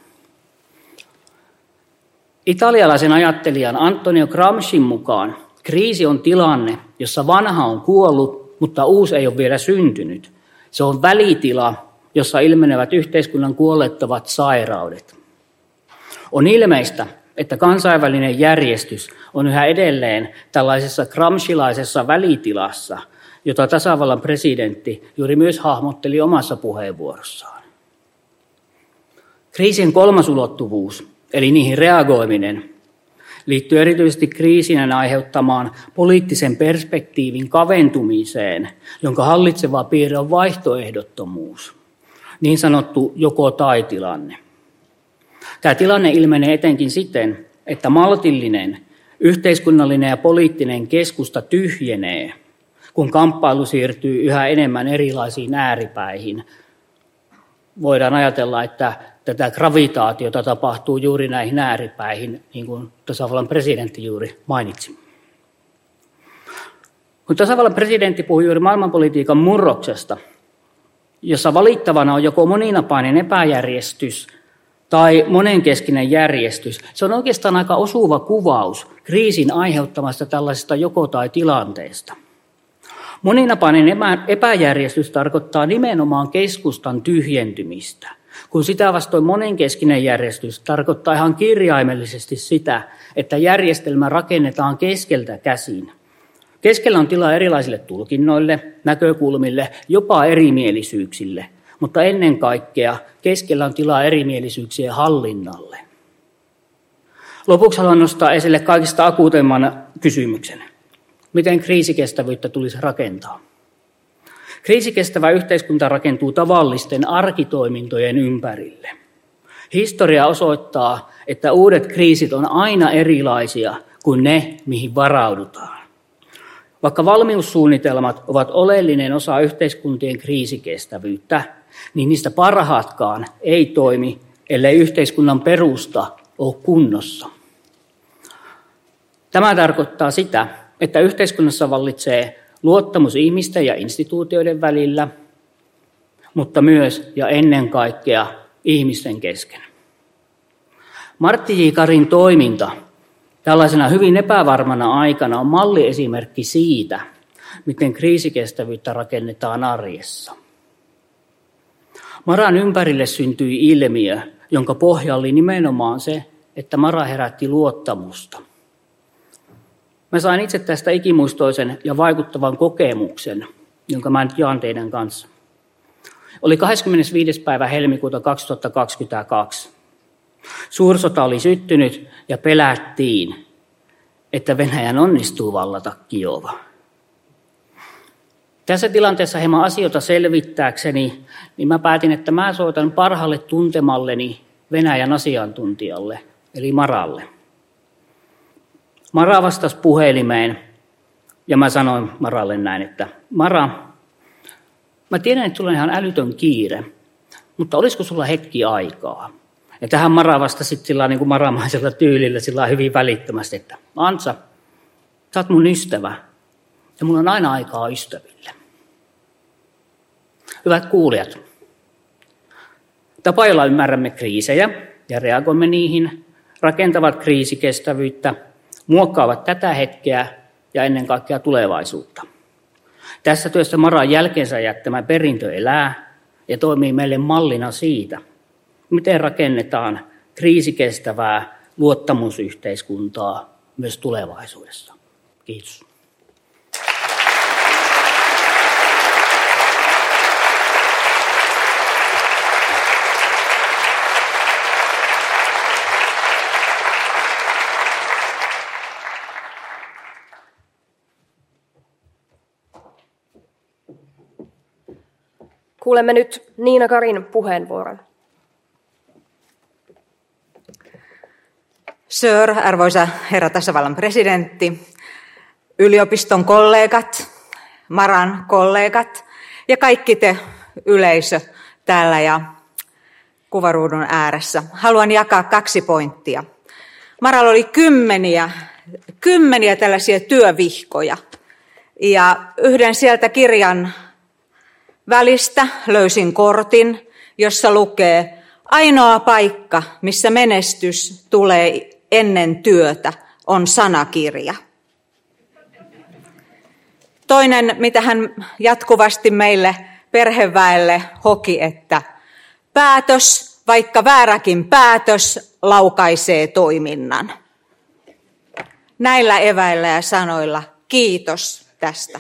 Italialaisen ajattelijan Antonio Gramscin mukaan kriisi on tilanne, jossa vanha on kuollut, mutta uusi ei ole vielä syntynyt. Se on välitila, jossa ilmenevät yhteiskunnan kuolettavat sairaudet. On ilmeistä, että kansainvälinen järjestys on yhä edelleen tällaisessa gramscilaisessa välitilassa, jota tasavallan presidentti juuri myös hahmotteli omassa puheenvuorossaan. Kriisin kolmas ulottuvuus, eli niihin reagoiminen, liittyy erityisesti kriisin aiheuttamaan poliittisen perspektiivin kaventumiseen, jonka hallitseva piirre on vaihtoehdottomuus, niin sanottu joko-tai-tilanne. Tämä tilanne ilmenee etenkin siten, että maltillinen, yhteiskunnallinen ja poliittinen keskusta tyhjenee, kun kamppailu siirtyy yhä enemmän erilaisiin ääripäihin. Voidaan ajatella, että tätä gravitaatiota tapahtuu juuri näihin ääripäihin, niin kuin tasavallan presidentti juuri mainitsi. Kun tasavallan presidentti puhui juuri maailmanpolitiikan murroksesta, jossa valittavana on joko moninapainen epäjärjestys tai monenkeskinen järjestys, se on oikeastaan aika osuva kuvaus kriisin aiheuttamasta tällaisesta joko-tai-tilanteesta. Moninapainen epäjärjestys tarkoittaa nimenomaan keskustan tyhjentymistä, kun sitä vastoin monenkeskinen järjestys tarkoittaa ihan kirjaimellisesti sitä, että järjestelmä rakennetaan keskeltä käsin. Keskellä on tilaa erilaisille tulkinnoille, näkökulmille, jopa erimielisyyksille, mutta ennen kaikkea keskellä on tilaa erimielisyyksien hallinnalle. Lopuksi haluan nostaa esille kaikista akuuteimman kysymyksen. Miten kriisikestävyyttä tulisi rakentaa? Kriisikestävä yhteiskunta rakentuu tavallisten arkitoimintojen ympärille. Historia osoittaa, että uudet kriisit on aina erilaisia kuin ne, mihin varaudutaan. Vaikka valmiussuunnitelmat ovat oleellinen osa yhteiskuntien kriisikestävyyttä, niin niistä parhaatkaan ei toimi, ellei yhteiskunnan perusta ole kunnossa. Tämä tarkoittaa sitä, että yhteiskunnassa vallitsee luottamus ihmisten ja instituutioiden välillä, mutta myös ja ennen kaikkea ihmisten kesken. Martti J. Karin toiminta tällaisena hyvin epävarmana aikana on malliesimerkki siitä, miten kriisikestävyyttä rakennetaan arjessa. Maran ympärille syntyi ilmiö, jonka pohja oli nimenomaan se, että Mara herätti luottamusta. Mä sain itse tästä ikimuistoisen ja vaikuttavan kokemuksen, jonka mä nyt jaan teidän kanssa. Oli 25. päivä helmikuuta 2022. Suursota oli syttynyt ja pelättiin, että Venäjän onnistuu vallata Kiova. Tässä tilanteessa hieman asioita selvittääkseni, niin mä päätin, että mä soitan parhaalle tuntemalleni Venäjän asiantuntijalle, eli Maralle. Mara vastasi puhelimeen ja mä sanoin Maralle näin, että Mara, mä tiedän, että sulla on ihan älytön kiire, mutta olisiko sulla hetki aikaa? Ja tähän Mara vastasi sillä niin kuin maramaisella tyylillä sillä hyvin välittömästi, että Antsa, sä oot mun ystävä ja mulla on aina aikaa ystäville. Hyvät kuulijat, tapa, jolla ymmärrämme kriisejä ja reagoimme niihin, rakentavat kriisikestävyyttä, muokkaavat tätä hetkeä ja ennen kaikkea tulevaisuutta. Tässä työssä Maran jälkeensä jättämä perintö elää ja toimii meille mallina siitä, miten rakennetaan kriisikestävää luottamusyhteiskuntaa myös tulevaisuudessa. Kiitos. Kuulemme nyt Niina Karin puheenvuoron. Sir, arvoisa herra tasavallan presidentti, yliopiston kollegat, Maran kollegat ja kaikki te yleisö täällä ja kuvaruudun ääressä. Haluan jakaa 2 pointtia. Maralla oli kymmeniä tällaisia työvihkoja ja yhden sieltä kirjan välistä löysin kortin, jossa lukee: ainoa paikka, missä menestys tulee ennen työtä, on sanakirja. Toinen, mitä hän jatkuvasti meille perheväelle hoki, että päätös, vaikka vääräkin päätös, laukaisee toiminnan. Näillä eväillä ja sanoilla kiitos tästä.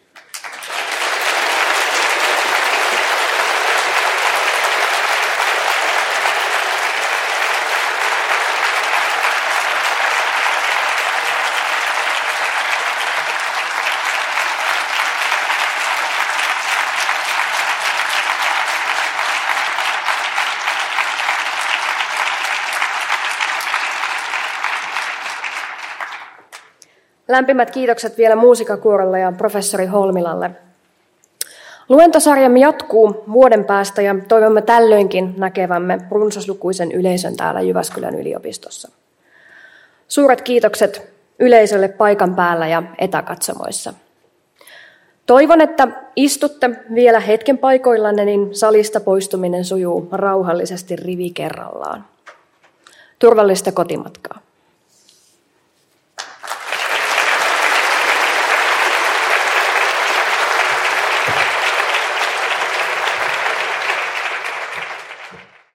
Lämpimät kiitokset vielä muusikakuorolle ja professori Holmilalle. Luentosarjamme jatkuu vuoden päästä ja toivomme tällöinkin näkevämme runsaslukuisen yleisön täällä Jyväskylän yliopistossa. Suuret kiitokset yleisölle paikan päällä ja etäkatsomoissa. Toivon, että istutte vielä hetken paikoillanne, niin salista poistuminen sujuu rauhallisesti rivi kerrallaan. Turvallista kotimatkaa.